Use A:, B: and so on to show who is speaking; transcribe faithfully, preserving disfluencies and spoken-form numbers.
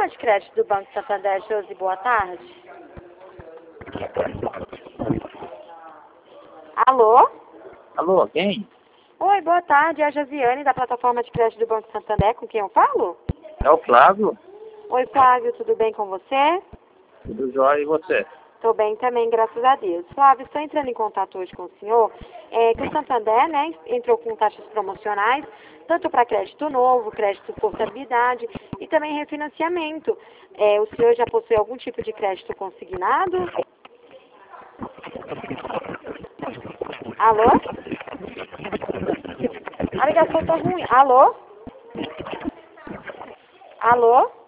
A: plataforma de crédito do Banco Santander, Josi, boa tarde. Alô?
B: Alô, quem?
A: Oi, boa tarde, é a Josiane da plataforma de crédito do Banco Santander, com quem eu falo?
B: É o Flávio?
A: Oi, Flávio, tudo bem com você?
B: Tudo jóia, e você?
A: Estou bem também, graças a Deus. Flávio, estou entrando em contato hoje com o senhor, é, que o Santander, né, entrou com taxas promocionais, tanto para crédito novo, crédito portabilidade e também refinanciamento. É, o senhor já possui algum tipo de crédito consignado? Alô? A ligação tá ruim. Alô? Alô?